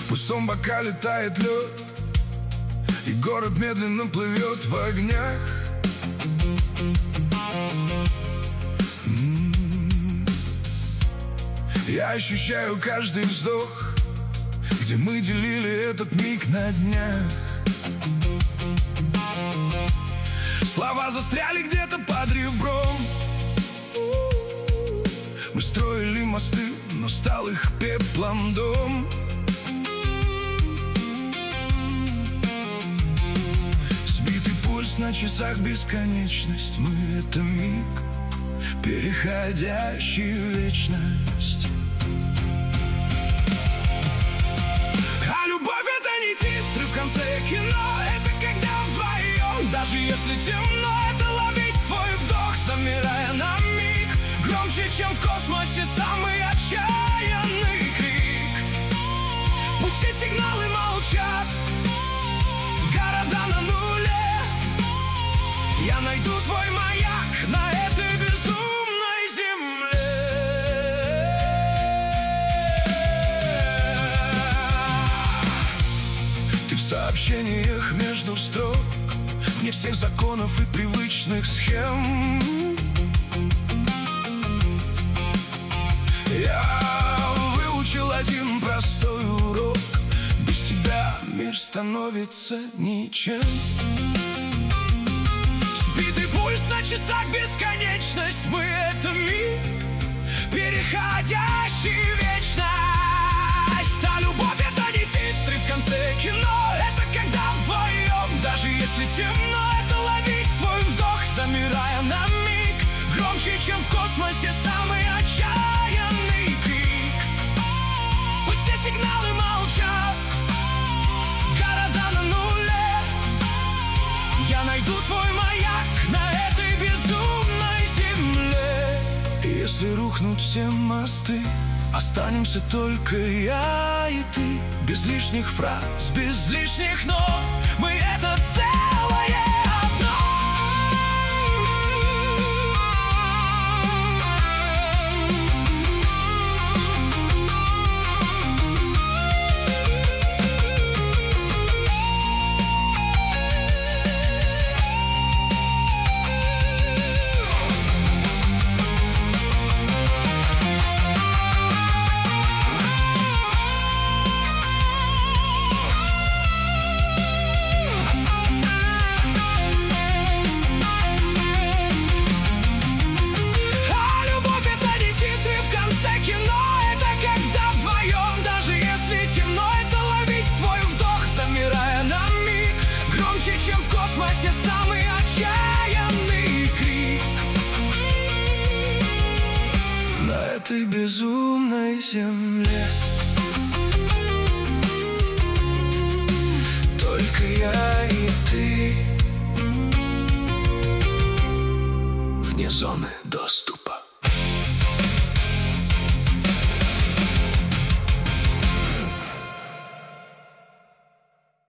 В пустом бокале тает лед, и город медленно плывет в огнях. Я ощущаю каждый вздох, где мы делили этот миг на днях. Слова застряли где-то под ребром. Мы строили мосты, но стал их пеплом дом. Сбитый пульс на часах, бесконечность. Мы — это миг, переходящий в вечность. А любовь — это не титры в конце кино. Это когда вдвоем, даже если темно, это ловить твой вдох, замирая на миг. Громче, чем в космосе самый отчаянный крик. Пусть все сигналы молчат, города на нуле. Я найду твой маяк на этой безумной земле. Ты в сообщениях между строк, вне всех законов и привычных схем. Я выучил один простой урок: без тебя мир становится ничем. Сбитый пульс на часах, бесконечность. Мы — это миг, переходящий в вечность. А любовь — это не титры в конце кино. Это когда вдвоем, даже если темно, это ловить твой вдох, замирая на миг. Громче, чем в космосе самый отчаянный крик. Пусть все сигналы молчат, города на нуле. Я найду твой маяк на этой безумной земле. И если рухнут все мосты, останемся только я и ты. Без лишних фраз, без лишних «но». Мы — это целое одно. Чем в космосе самый отчаянный крик. На этой безумной земле только я и ты, вне зоны доступа.